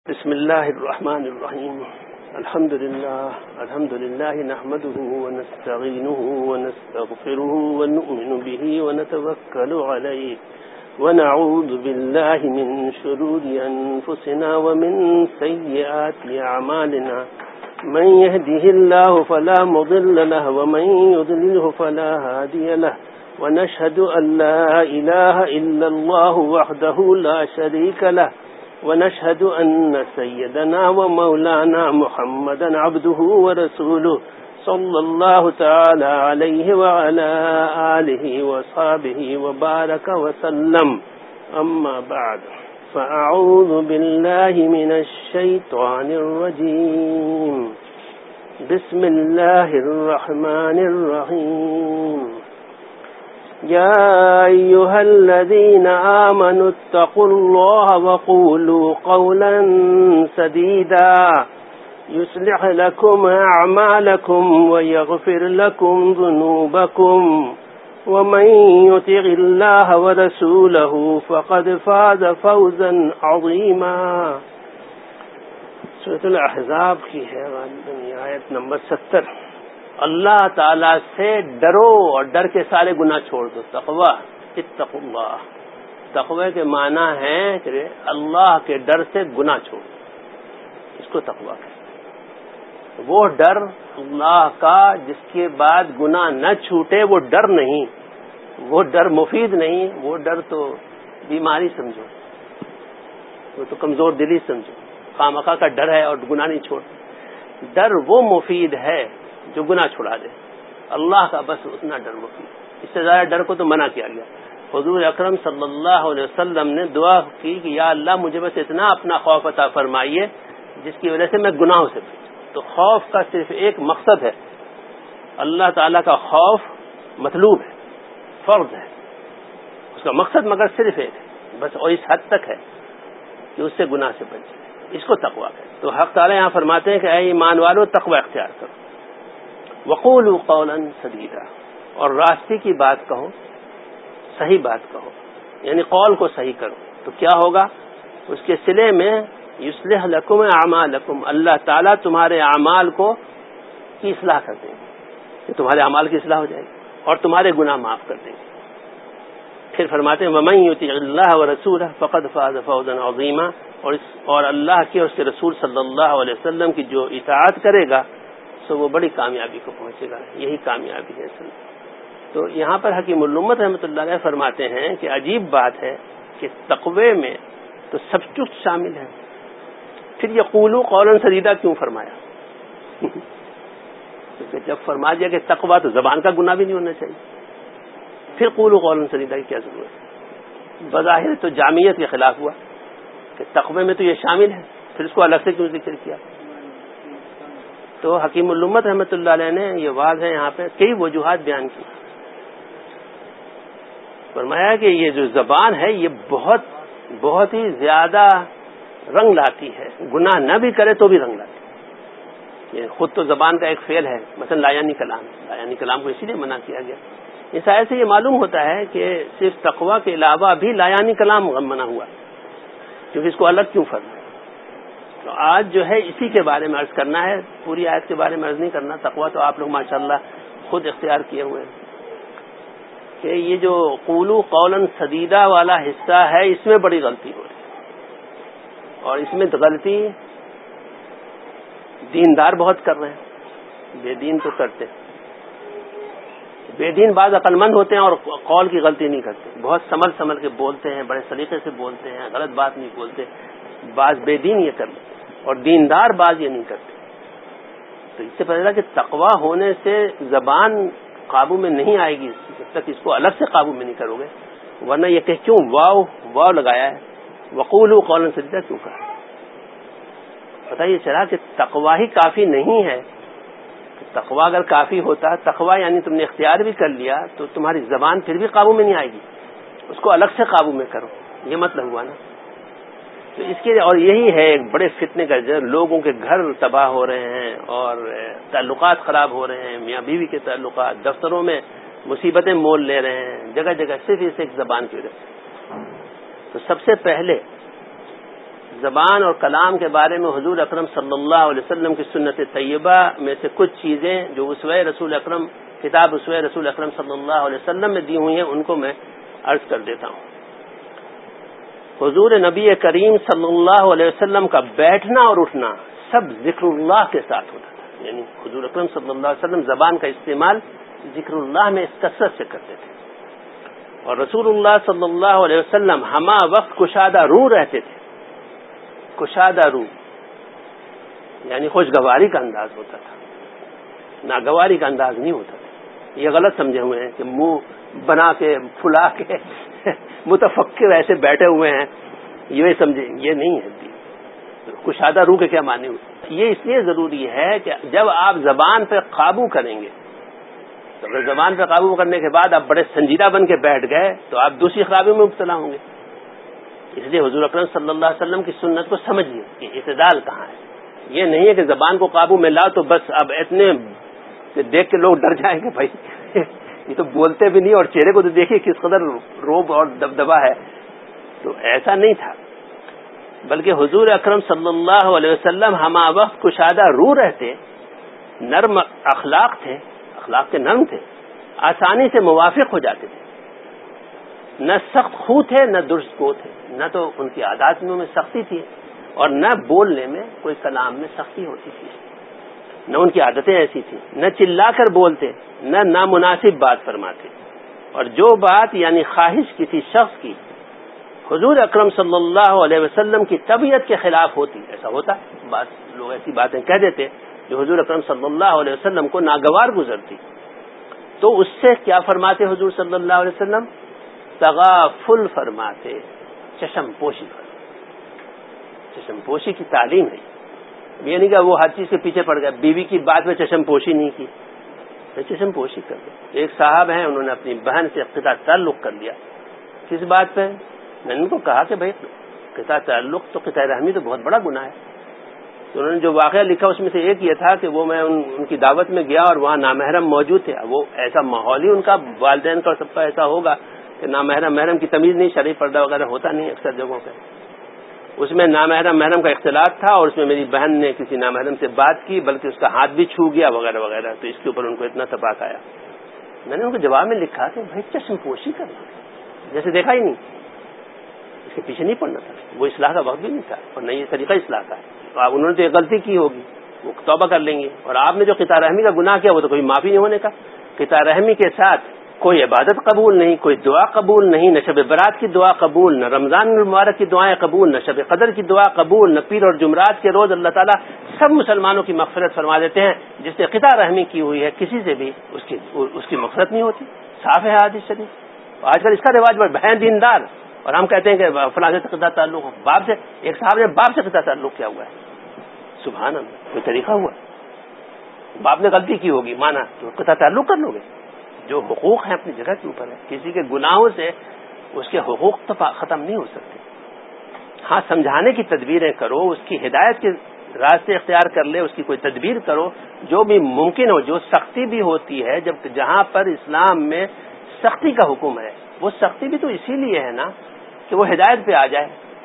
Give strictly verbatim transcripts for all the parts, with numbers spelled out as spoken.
بسم الله الرحمن الرحيم. الحمد لله الحمد لله نحمده ونستعينه ونستغفره ونؤمن به ونتوكل عليه ونعوذ بالله من شرور أنفسنا ومن سيئات أعمالنا. من يهده الله فلا مضل له ومن يضلله فلا هادي له. ونشهد أن لا إله إلا الله وحده لا شريك له. ونشهد أن سيدنا ومولانا محمدا عبده ورسوله صلى الله تعالى عليه وعلى آله وصحبه وبارك وسلم. أما بعد فأعوذ بالله من الشيطان الرجيم. بسم الله الرحمن الرحيم. يا أيها الذين آمنوا اتقوا الله وقولوا قولا سديدا يصلح لكم أعمالكم ويغفر لكم ذنوبكم ومن يطع الله ورسوله فقد فاز فوزا عظيما. سورۃ الاحزاب کی ہے آیت نمبر ستر. اللہ تعالیٰ سے ڈرو اور ڈر کے سارے گناہ چھوڑ دو. تقوی اتقوا اللہ. تقوی کے معنی ہے کہ اللہ کے ڈر سے گناہ چھوڑ دو. اس کو تقوی کہتے ہیں. وہ ڈر اللہ کا جس کے بعد گناہ نہ چھوٹے وہ ڈر نہیں، وہ ڈر مفید نہیں. وہ ڈر تو بیماری سمجھو، وہ تو کمزور دلی سمجھو. خامخواہ کا ڈر ہے اور گناہ نہیں چھوڑ. ڈر وہ مفید ہے جو گناہ چھڑا دے. اللہ کا بس اتنا ڈر مفید. اس سے زیادہ ڈر کو تو منع کیا گیا. حضور اکرم صلی اللہ علیہ وسلم نے دعا کی کہ یا اللہ مجھے بس اتنا اپنا خوف عطا فرمائیے جس کی وجہ سے میں گناہوں سے بچوں. تو خوف کا صرف ایک مقصد ہے. اللہ تعالیٰ کا خوف مطلوب ہے، فرض ہے. اس کا مقصد مگر صرف ایک ہے بس، اور اس حد تک ہے کہ اس سے گناہ سے بچے. اس کو تقویٰ ہے. تو حق تعالیٰ یہاں فرماتے ہیں کہ اے ایمان والو تقویٰ اختیار کرو. وقولوا قولا سدیدا. اور راستے کی بات کہو، صحیح بات کہو، یعنی قول کو صحیح کرو. تو کیا ہوگا اس کے صلے میں؟ یصلح لکم اعمالکم. اللہ تعالیٰ تمہارے اعمال کو کی اصلاح کر دیں گے کہ تمہارے اعمال کی اصلاح ہو جائے گی اور تمہارے گناہ معاف کر دیں گے. پھر فرماتے ہیں ومن یطع اللہ ورسولہ فقد فاز فوزا عظیما. اور اس اور اللہ کے اور اس کے رسول صلی اللہ علیہ وسلم کی جو اطاعت کرے گا تو وہ بڑی کامیابی کو پہنچے گا. یہی کامیابی ہے اصل. تو یہاں پر حکیم الامت رحمۃ اللہ علیہ فرماتے ہیں کہ عجیب بات ہے کہ تقوی میں تو سب کچھ شامل ہے، پھر یہ قولوا قولا سدیدا کیوں فرمایا؟ جب فرما دیا کہ تقوی تو زبان کا گناہ بھی نہیں ہونا چاہیے، پھر قولوا قولا سدیدا کی کیا ضرورت ہے؟ بظاہر تو جامعیت کے خلاف ہوا کہ تقوی میں تو یہ شامل ہے، پھر اس کو الگ سے کیوں ذکر کیا؟ تو حکیم الامت رحمۃ اللہ علیہ نے یہ واضح ہے یہاں پہ کئی وجوہات بیان کی. فرمایا کہ یہ جو زبان ہے یہ بہت بہت ہی زیادہ رنگ لاتی ہے. گناہ نہ بھی کرے تو بھی رنگ لاتی ہے. یہ خود تو زبان کا ایک فعل ہے. مثلا لایانی کلام، لایانی کلام کو اسی لیے منع کیا گیا. اس آیت سے یہ معلوم ہوتا ہے کہ صرف تقوی کے علاوہ بھی لایانی کلام منع ہوا، کیونکہ اس کو الگ کیوں فرمایا. تو آج جو ہے اسی کے بارے میں عرض کرنا ہے، پوری آیت کے بارے میں عرض نہیں کرنا. تقویٰ تو آپ لوگ ماشاءاللہ خود اختیار کیے ہوئے ہیں کہ یہ جو قولوا قولا سدیدا والا حصہ ہے اس میں بڑی غلطی ہو رہی ہے. اور اس میں غلطی دیندار بہت کر رہے ہیں، بے دین تو کرتے ہیں. بے دین بعض عقل مند ہوتے ہیں اور قول کی غلطی نہیں کرتے، بہت سنبھل سنبھل کے بولتے ہیں، بڑے سلیقے سے بولتے ہیں، غلط بات نہیں بولتے. بعض بے دین یہ کر لیتے اور دیندار بعض یہ نہیں کرتے. تو اس سے پتہ چلا کہ تقوی ہونے سے زبان قابو میں نہیں آئے گی جب تک اس کو الگ سے قابو میں نہیں کرو گے. ورنہ یہ کہ کیوں واو واو لگایا ہے، وقولوا قولا سدیدا کیوں کہا؟ پتہ یہ چلا کہ تقوی ہی کافی نہیں ہے. تقوی اگر کافی ہوتا، تقوی یعنی تم نے اختیار بھی کر لیا تو تمہاری زبان پھر بھی قابو میں نہیں آئے گی، اس کو الگ سے قابو میں کرو. یہ مطلب ہوا نا. تو اس کے اور یہی ہے ایک بڑے فتنے کا جر. لوگوں کے گھر تباہ ہو رہے ہیں اور تعلقات خراب ہو رہے ہیں، میاں بیوی کے تعلقات، دفتروں میں مصیبتیں مول لے رہے ہیں جگہ جگہ صرف اس ایک زبان کی وجہ سے. تو سب سے پہلے زبان اور کلام کے بارے میں حضور اکرم صلی اللہ علیہ وسلم کی سنت طیبہ میں سے کچھ چیزیں جو اسوہ رسول اکرم کتاب اسوہ رسول اکرم صلی اللہ علیہ وسلم میں دی ہوئی ہیں ان کو میں عرض کر دیتا ہوں. حضور نبی کریم صلی اللہ علیہ وسلم کا بیٹھنا اور اٹھنا سب ذکر اللہ کے ساتھ ہوتا تھا. یعنی حضور اکرم صلی اللہ علیہ وسلم زبان کا استعمال ذکر اللہ میں اس کثرت سے کرتے تھے. اور رسول اللہ صلی اللہ علیہ وسلم ہمہ وقت کشادہ روح رہتے تھے. کشادہ روح یعنی خوشگواری کا انداز ہوتا تھا, ناگواری کا انداز نہیں ہوتا تھا. یہ غلط سمجھے ہوئے ہیں کہ منہ بنا کے پھلا کے متفکر ایسے بیٹھے ہوئے ہیں, یہ سمجھے, یہ نہیں ہے. کشادہ روح کے کیا معنی ہوتے؟ یہ اس لیے ضروری ہے کہ جب آپ زبان پہ قابو کریں گے, تو اگر زبان پہ قابو کرنے کے بعد آپ بڑے سنجیدہ بن کے بیٹھ گئے تو آپ دوسری خرابیوں میں مبتلا ہوں گے. اس لیے حضور اکرم صلی اللہ علیہ وسلم کی سنت کو سمجھیے کہ اعتدال کہاں ہے. یہ نہیں ہے کہ زبان کو قابو میں لاؤ تو بس اب اتنے دیکھ کے لوگ ڈر جائیں گے بھائی یہ تو بولتے بھی نہیں, اور چہرے کو تو دیکھیے کس قدر روب اور دبدبا ہے. تو ایسا نہیں تھا, بلکہ حضور اکرم صلی اللہ علیہ وسلم ہمہ وقت کشادہ روح رہتے, نرم اخلاق تھے, اخلاق کے نرم تھے, آسانی سے موافق ہو جاتے تھے. نہ سخت خو تھے نہ درست گو تھے, نہ تو ان کی عادات میں سختی تھی اور نہ بولنے میں کوئی کلام میں سختی ہوتی تھی, نہ ان کی عادتیں ایسی تھیں. نہ چلا کر بولتے نہ نامناسب بات فرماتے, اور جو بات یعنی خواہش کسی شخص کی حضور اکرم صلی اللہ علیہ وسلم کی طبیعت کے خلاف ہوتی, ایسا ہوتا ہے بعض لوگ ایسی باتیں کہہ دیتے جو حضور اکرم صلی اللہ علیہ وسلم کو ناگوار گزرتی, تو اس سے کیا فرماتے حضور صلی اللہ علیہ وسلم؟ تغافل فرماتے, چشم پوشی فرماتے. چشم پوشی کی تعلیم ہے. یہ نہیں کہ وہ ہر چیز کے پیچھے پڑ گیا, بیوی کی بات میں چشم پوشی نہیں کی, چشم پوشی کر دے. ایک صاحب ہیں, انہوں نے اپنی بہن سے قطع تعلق کر لیا. کس بات پہ؟ میں نے ان کو کہا کہ بھائی قطع تعلق تو قطع رحمی تو بہت بڑا گناہ ہے. تو انہوں نے جو واقعہ لکھا اس میں سے ایک یہ تھا کہ وہ میں ان, ان کی دعوت میں گیا اور وہاں نامحرم موجود تھے. وہ ایسا ماحول ہی ان کا والدین کا سب کا ایسا ہوگا کہ نامحرم محرم کی تمیز نہیں, شرعی پردہ وغیرہ ہوتا نہیں اکثر جگہوں پہ. اس میں نامحرم محرم کا اختلاط تھا, اور اس میں میری بہن نے کسی نامحرم سے بات کی, بلکہ اس کا ہاتھ بھی چھو گیا وغیرہ وغیرہ. تو اس کے اوپر ان کو اتنا تباک آیا. میں نے ان کو جواب میں لکھا کہ بھائی چشم پوشی کرنا جیسے دیکھا ہی نہیں, اس کے پیچھے نہیں پڑنا تھا. وہ اصلاح کا وقت بھی نہیں تھا اور نہ یہ طریقہ اصلاح کا ہے. تو آپ انہوں نے تو ایک غلطی کی ہوگی, وہ توبہ کر لیں گے. اور آپ نے جو قطع رحمی کا گناہ کیا وہ تو کوئی معافی نہیں ہونے کا. قطع رحمی کے ساتھ کوئی عبادت قبول نہیں, کوئی دعا قبول نہیں, نہ شب برات کی دعا قبول, نہ رمضان المبارک کی دعائیں قبول, نہ شب قدر کی دعا قبول, نہ پیر اور جمعرات کے روز اللہ تعالیٰ سب مسلمانوں کی مغفرت فرما دیتے ہیں. جس نے قطع رحمی کی ہوئی ہے کسی سے بھی اس کی اس کی مغفرت نہیں ہوتی. صاف ہے حدیث شریف. آج کل اس کا رواج بڑھ, بہن دیندار, اور ہم کہتے ہیں کہ فلاں سے قطع تعلق ہو. باپ سے, ایک صاحب نے باپ سے قطع تعلق کیا ہوا ہے. سبحان اللہ, کوئی طریقہ ہوا؟ باپ نے غلطی کی ہوگی, مانا تو قطع تعلق کر لو گے. جو حقوق ہیں اپنی جگہ کے اوپر ہے. کسی کے گناہوں سے اس کے حقوق تو ختم نہیں ہو سکتے. ہاں, سمجھانے کی تدبیریں کرو, اس کی ہدایت کے راستے اختیار کر لے, اس کی کوئی تدبیر کرو جو بھی ممکن ہو. جو سختی بھی ہوتی ہے, جب جہاں پر اسلام میں سختی کا حکم ہے, وہ سختی بھی تو اسی لیے ہے نا کہ وہ ہدایت پہ آ جائے.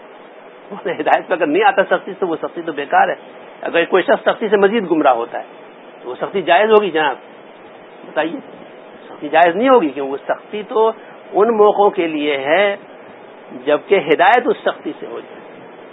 وہ ہدایت پہ اگر نہیں آتا سختی تو وہ سختی تو بیکار ہے. اگر کوئی شخص سختی سے مزید گمراہ ہوتا ہے تو وہ سختی جائز ہوگی جناب؟ بتائیے. سختی جائز نہیں ہوگی, کیوں وہ سختی تو ان موقعوں کے لیے ہے جبکہ ہدایت اس سختی سے ہو جائے.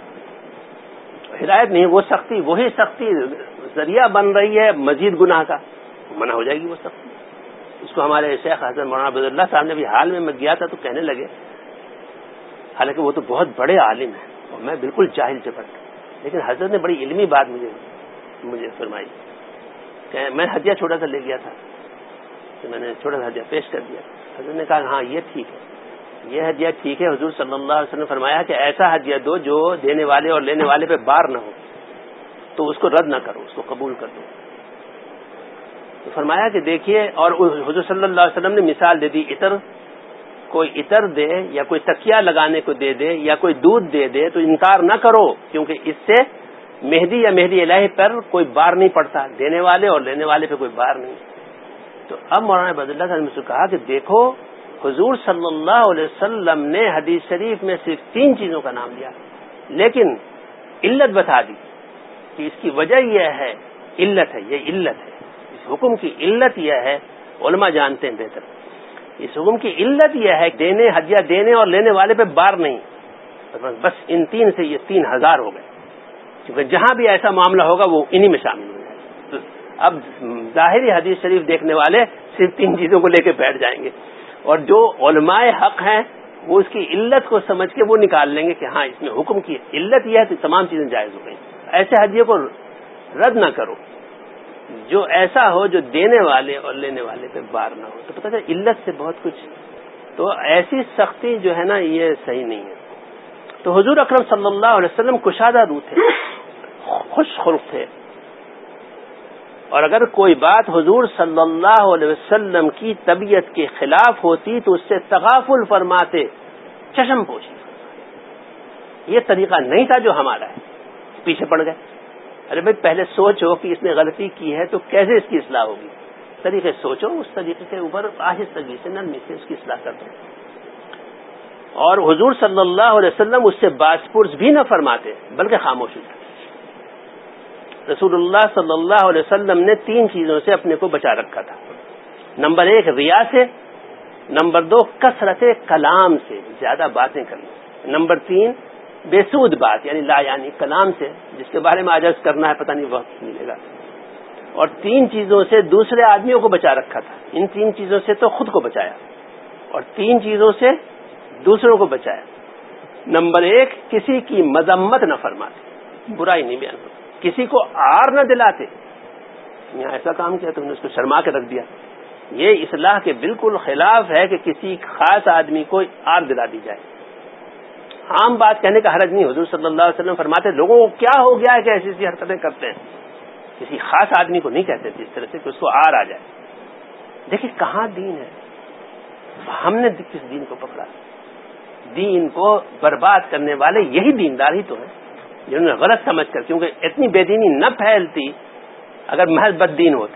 ہدایت نہیں, وہ سختی, وہی سختی ذریعہ بن رہی ہے مزید گناہ کا, منع ہو جائے گی وہ سختی. اس کو ہمارے شیخ حضرت مولانا عبداللہ صاحب نے بھی حال میں میں گیا تھا تو کہنے لگے, حالانکہ وہ تو بہت بڑے عالم ہیں اور میں بالکل جاہل چپٹ, لیکن حضرت نے بڑی علمی بات مجھے مجھے فرمائی کہ میں ہدیہ چھوٹا سا لے گیا تھا, تو میں نے چھوٹا سا ہدیہ پیش کر دیا. حضرت نے کہا ہاں یہ ٹھیک ہے, یہ ہدیہ ٹھیک ہے. حضور صلی اللہ علیہ وسلم نے فرمایا کہ ایسا ہدیہ دو جو دینے والے اور لینے والے پہ بار نہ ہو, تو اس کو رد نہ کرو, اس کو قبول کر دو. تو فرمایا کہ دیکھیے, اور حضور صلی اللہ علیہ وسلم نے مثال دے دی, عطر, کوئی عطر دے یا کوئی تکیہ لگانے کو دے دے یا کوئی دودھ دے دے تو انکار نہ کرو, کیونکہ اس سے مہدی یا مہدی الہی پر کوئی بار نہیں پڑتا, دینے والے اور لینے والے پہ کوئی بار نہیں. تو اب مولانا عبداللہ صاحب نے مجھ سے کہا کہ دیکھو حضور صلی اللہ علیہ وسلم نے حدیث شریف میں صرف تین چیزوں کا نام لیا, لیکن علت بتا دی کہ اس کی وجہ یہ ہے، علت ہے، یہ علت ہے، اس حکم کی علت یہ ہے، علماء جانتے ہیں بہتر، اس حکم کی علت یہ ہے دینے ہدیہ دینے اور لینے والے پہ بار نہیں، بس ان تین سے یہ تین ہزار ہو گئے، کیونکہ جہاں بھی ایسا معاملہ ہوگا وہ انہی میں شامل ہو جائے. اب ظاہری حدیث شریف دیکھنے والے صرف تین چیزوں کو لے کے بیٹھ جائیں گے، اور جو علماء حق ہیں وہ اس کی علت کو سمجھ کے وہ نکال لیں گے کہ ہاں اس میں حکم کی علت یہ ہے تو تمام چیزیں جائز ہو گئی. ایسے ہدیے کو رد نہ کرو جو ایسا ہو جو دینے والے اور لینے والے پہ بار نہ ہو، تو پتہ چلا علت سے بہت کچھ. تو ایسی سختی جو ہے نا یہ صحیح نہیں ہے. تو حضور اکرم صلی اللہ علیہ وسلم کشادہ روح تھے، خوش خلق تھے، اور اگر کوئی بات حضور صلی اللہ علیہ وسلم کی طبیعت کے خلاف ہوتی تو اس سے تغافل فرماتے، چشم پوشی. یہ طریقہ نہیں تھا جو ہمارا ہے، پیچھے پڑ گئے. ارے بھائی پہلے سوچو کہ اس نے غلطی کی ہے تو کیسے اس کی اصلاح ہوگی، طریقے سوچو، اس طریقے کے اوپر آہستگی سے نرمی سے اس کی اصلاح کر دو. اور حضور صلی اللہ علیہ وسلم اس سے باز پرس بھی نہ فرماتے بلکہ خاموش ہوتے. رسول اللہ صلی اللہ علیہ وسلم نے تین چیزوں سے اپنے کو بچا رکھا تھا. نمبر ایک ریا سے، نمبر دو کثرت کلام سے، زیادہ باتیں کرنا، نمبر تین بے سود بات یعنی لا یعنی کلام سے جس کے بارے میں عجز کرنا ہے، پتہ نہیں وقت ملے گا. اور تین چیزوں سے دوسرے آدمیوں کو بچا رکھا تھا. ان تین چیزوں سے تو خود کو بچایا اور تین چیزوں سے دوسروں کو بچایا. نمبر ایک کسی کی مذمت نہ فرماتے، برائی نہیں بیان کرتے، کسی کو عار نہ دلاتے. یہاں ایسا کام کیا تم نے اس کو شرما کے رکھ دیا. یہ اصلاح کے بالکل خلاف ہے کہ کسی خاص آدمی کو عار دلا دی جائے. عام بات کہنے کا حرج نہیں. حضور صلی اللہ علیہ وسلم فرماتے لوگوں کو کیا ہو گیا ہے کہ ایسی ایسی حرکتیں کرتے ہیں. کسی خاص آدمی کو نہیں کہتے تھے اس طرح سے کہ اس کو عار آ جائے. دیکھیں کہاں دین ہے، ہم نے کس دین کو پکڑا. دین کو برباد کرنے والے یہی دیندار ہی تو ہیں جنہوں نے غلط سمجھ کر، کیونکہ اتنی بے دینی نہ پھیلتی اگر محض بد دین ہوتے.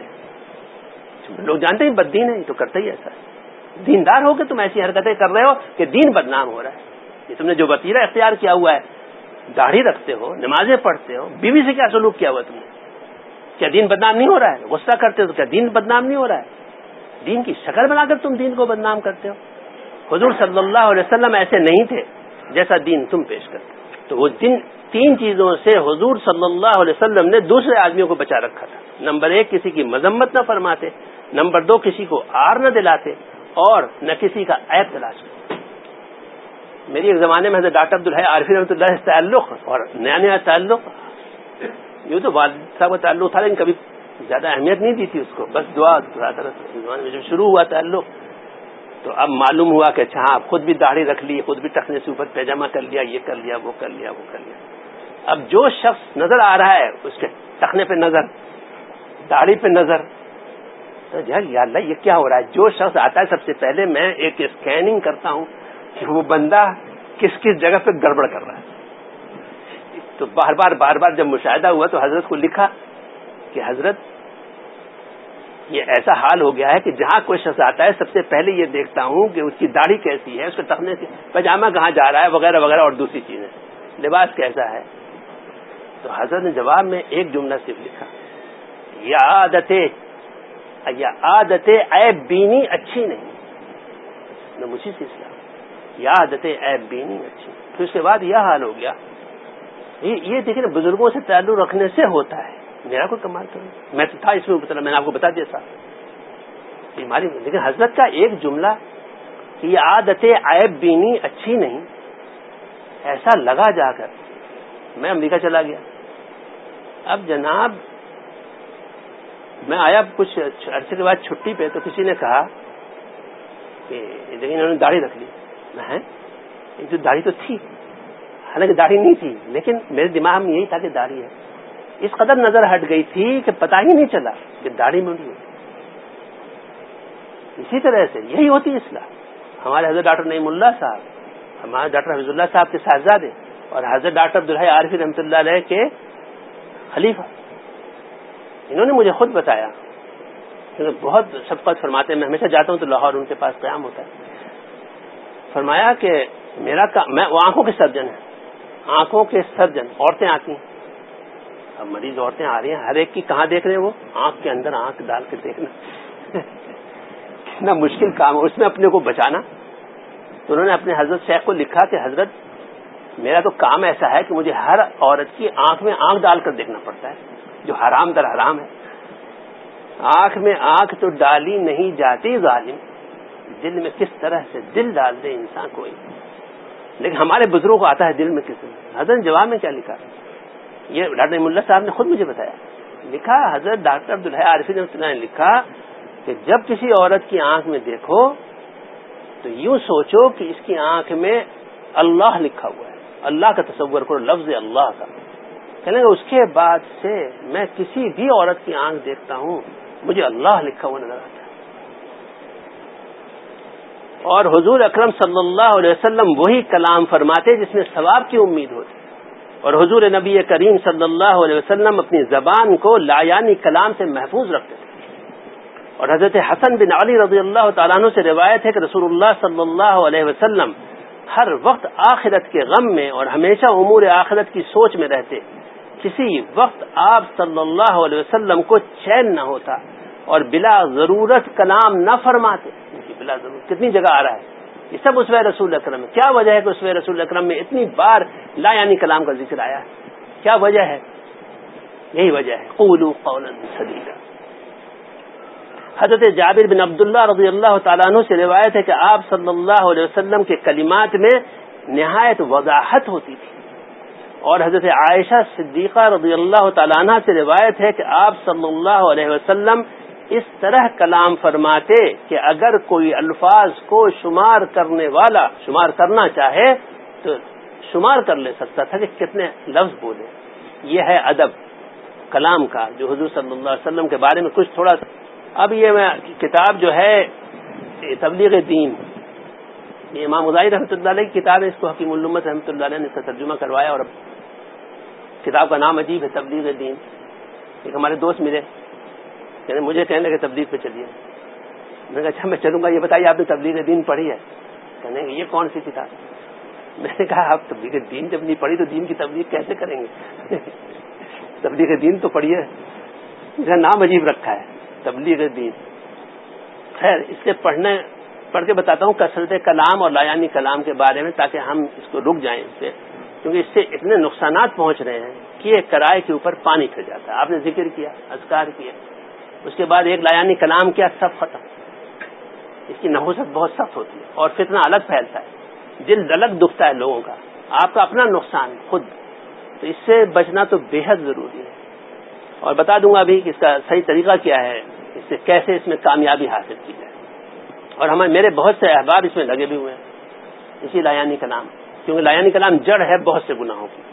لوگ جانتے ہیں بد دین ہے تو کرتے ہی ایسا ہے. دیندار ہو کے تم ایسی حرکتیں کر رہے ہو کہ دین بدنام ہو رہا ہے. یہ تم نے جو وسیلہ اختیار کیا ہوا ہے، داڑھی رکھتے ہو، نمازیں پڑھتے ہو، بیوی سے کیا سلوک کیا ہوا تم نے، کیا دین بدنام نہیں ہو رہا ہے؟ غصہ کرتے ہو تو کیا دین بدنام نہیں ہو رہا ہے؟ دین کی شکل بنا کر تم دین کو بدنام کرتے ہو. حضور صلی اللہ علیہ وسلم ایسے نہیں تھے جیسا دین تم پیش کرتے. تو وہ دن تین چیزوں سے حضور صلی اللہ علیہ وسلم نے دوسرے آدمیوں کو بچا رکھا تھا. نمبر ایک کسی کی مذمت نہ فرماتے، نمبر دو کسی کو عار نہ دلاتے، اور نہ کسی کا عیب تلاش کرتے. میری ایک زمانے میں حضرت ڈاکٹر عبدالحی عارفی رحمۃ اللہ سے تعلق، اور نیا نیا تعلق، یوں تو والد صاحب کا تعلق تھا لیکن کبھی زیادہ اہمیت نہیں دی تھی اس کو، بس دعا زمانے میں جب شروع ہوا تعلق تو اب معلوم ہوا کہ اچھا ہاں خود بھی داڑھی رکھ لی، خود بھی ٹخنے سے اوپر پیجامہ کر لیا، یہ کر لیا، وہ کر لیا، وہ کر لیا. اب جو شخص نظر آ رہا ہے اس کے ٹخنے پہ نظر، داڑھی پہ نظر، تو یا اللہ یہ کیا ہو رہا ہے. جو شخص آتا ہے سب سے پہلے میں ایک اسکیننگ کرتا ہوں کہ وہ بندہ کس کس جگہ پہ گڑبڑ کر رہا ہے. تو بار بار بار بار جب مشاہدہ ہوا تو حضرت کو لکھا کہ حضرت یہ ایسا حال ہو گیا ہے کہ جہاں کوئی شخص آتا ہے سب سے پہلے یہ دیکھتا ہوں کہ اس کی داڑھی کیسی ہے، اس کے ٹخنے سے پاجامہ کہاں جا رہا ہے، وغیرہ وغیرہ، اور دوسری چیزیں، لباس کیسا ہے. تو حضرت نے جواب میں ایک جملہ صرف لکھا، یا عادتیں یا عادتیں عیب بینی اچھی نہیں. میں مجھے سے اسلام یا عادتیں عیب بینی اچھی. پھر اس کے بعد یہ حال ہو گیا. یہ دیکھیں بزرگوں سے تعلق رکھنے سے ہوتا ہے. میرا کوئی کمال تو نہیں، میں تو تھا اس میں میں نے آپ کو بتا دیا تھا بیماری میں. لیکن حضرت کا ایک جملہ کہ یہ عادتیں عیب بینی اچھی نہیں، ایسا لگا جا کر میں امریکہ چلا گیا. اب جناب میں آیا کچھ عرصے کے بعد چھٹی پہ، تو کسی نے کہا کہ لیکن انہوں نے داڑھی رکھ لی. میں تو داڑھی تو تھی، حالانکہ داڑھی نہیں تھی، لیکن میرے دماغ میں یہی تھا کہ داڑھی ہے. اس قدر نظر ہٹ گئی تھی کہ پتہ ہی نہیں چلا کہ داڑھی منڈی ہوتی. اسی طرح سے یہی ہوتی اصلاح. ہمارے حضرت ڈاکٹر نعیم اللہ صاحب، ہمارے ڈاکٹر حفیظ اللہ صاحب کے صاحبزادے اور حضرت ڈاکٹر عبدالحی عارفی رحمۃ اللہ علیہ کے خلیفہ، انہوں نے مجھے خود بتایا، کیونکہ بہت شفقت فرماتے ہیں. میں ہمیشہ جاتا ہوں تو لاہور ان کے پاس قیام ہوتا ہے. فرمایا کہ میرا میں وہ آنکھوں کے سرجن ہیں، آنکھوں کے سرجن عورتیں آتی ہیں. اب مریض عورتیں آ رہی ہیں, ہر ایک کی کہاں دیکھ رہے ہیں, وہ آنکھ کے اندر آنکھ ڈال کے دیکھنا کتنا مشکل کام ہے اس میں اپنے کو بچانا. تو انہوں نے اپنے حضرت شیخ کو لکھا کہ حضرت میرا تو کام ایسا ہے کہ مجھے ہر عورت کی آنکھ میں آنکھ ڈال کر دیکھنا پڑتا ہے, جو حرام در حرام ہے. آنکھ میں آنکھ تو ڈالی نہیں جاتی ظالم, دل میں کس طرح سے دل ڈال دے انسان کوئی. لیکن ہمارے بزرگوں کو آتا ہے دل میں کس طرح. حضرت جواب میں کیا لکھا, یہ ڈاکٹر ملا صاحب نے خود مجھے بتایا, لکھا حضرت ڈاکٹر عبدالحی عارفی رحمۃ اللہ نے لکھا کہ جب کسی عورت کی آنکھ میں دیکھو تو یوں سوچو کہ اس کی آنکھ میں اللہ لکھا ہوا ہے, اللہ کا تصور کرو, لفظ اللہ کا. کہنے گا اس کے بعد سے میں کسی بھی عورت کی آنکھ دیکھتا ہوں مجھے اللہ لکھا ہوا نظر آتا ہے. اور حضور اکرم صلی اللہ علیہ وسلم وہی کلام فرماتے جس میں ثواب کی امید ہوتی. اور حضور نبی کریم صلی اللہ علیہ وسلم اپنی زبان کو لایانی کلام سے محفوظ رکھتے تھے. اور حضرت حسن بن علی رضی اللہ تعالیٰ عنہ سے روایت ہے کہ رسول اللہ صلی اللہ علیہ وسلم ہر وقت آخرت کے غم میں اور ہمیشہ امور آخرت کی سوچ میں رہتے. کسی وقت آپ صلی اللہ علیہ وسلم کو چین نہ ہوتا اور بلا ضرورت کلام نہ فرماتے. بلا ضرورت کتنی جگہ آ رہا ہے, یہ سب اسوہ رسول اکرم ہے. کیا وجہ ہے کہ اسوہ رسول اکرم میں اتنی بار لا یعنی کلام کا ذکر آیا ہے؟ کیا وجہ ہے؟ یہی وجہ ہے قولوا قولا سدیدا. حضرت جابر بن عبداللہ رضی اللہ تعالیٰ عنہ سے روایت ہے کہ آپ صلی اللہ علیہ وسلم کے کلمات میں نہایت وضاحت ہوتی تھی. اور حضرت عائشہ صدیقہ رضی اللہ تعالیٰ عنہ سے روایت ہے کہ آپ صلی اللہ علیہ وسلم اس طرح کلام فرماتے کہ اگر کوئی الفاظ کو شمار کرنے والا شمار کرنا چاہے تو شمار کر لے سکتا تھا کہ کتنے لفظ بولے. یہ ہے ادب کلام کا جو حضور صلی اللہ علیہ وسلم کے بارے میں کچھ تھوڑا سا. اب یہ میں کتاب جو ہے تبلیغ دین, یہ امام غزالی رحمۃ اللہ علیہ کی کتاب ہے, اس کو حکیم الامت رحمۃ اللہ علیہ نے اس کا ترجمہ کروایا. اور اب کتاب کا نام عجیب ہے, تبلیغ دین. ایک ہمارے دوست ملے, یعنی مجھے کہنے لگے تبلیغ پہ چلیے. میں نے کہا اچھا میں چلوں گا, یہ بتائیے آپ نے تبلیغ دین پڑھی ہے؟ کہنے گے یہ کون سی کتاب؟ میں نے کہا آپ تبلیغ دین جب نہیں پڑھی تو دین کی تبلیغ کیسے کریں گے؟ تبلیغ دین تو پڑھیے, میرا نام عجیب رکھا ہے تبلیغ دین. خیر اس کے پڑھنے پڑھ کے بتاتا ہوں کثرت کلام اور لایانی کلام کے بارے میں, تاکہ ہم اس کو رک جائیں اس سے, کیونکہ اس سے اتنے نقصانات پہنچ رہے ہیں کہ ایک کرائے کے اوپر پانی پھر جاتا ہے. آپ نے ذکر کیا, اذکار کیا, اس کے بعد ایک لایانی کلام کیا, سب ختم. اس کی نحوست بہت سخت ہوتی ہے اور فتنہ الگ پھیلتا ہے, دل الگ دکھتا ہے لوگوں کا, آپ کا اپنا نقصان خود. تو اس سے بچنا تو بے حد ضروری ہے. اور بتا دوں گا ابھی کہ اس کا صحیح طریقہ کیا ہے, اس سے کیسے اس میں کامیابی حاصل کی جائے. اور ہمیں میرے بہت سے احباب اس میں لگے بھی ہوئے ہیں اسی لایانی کلام, کیونکہ لایانی کلام جڑ ہے بہت سے گناہوں کی.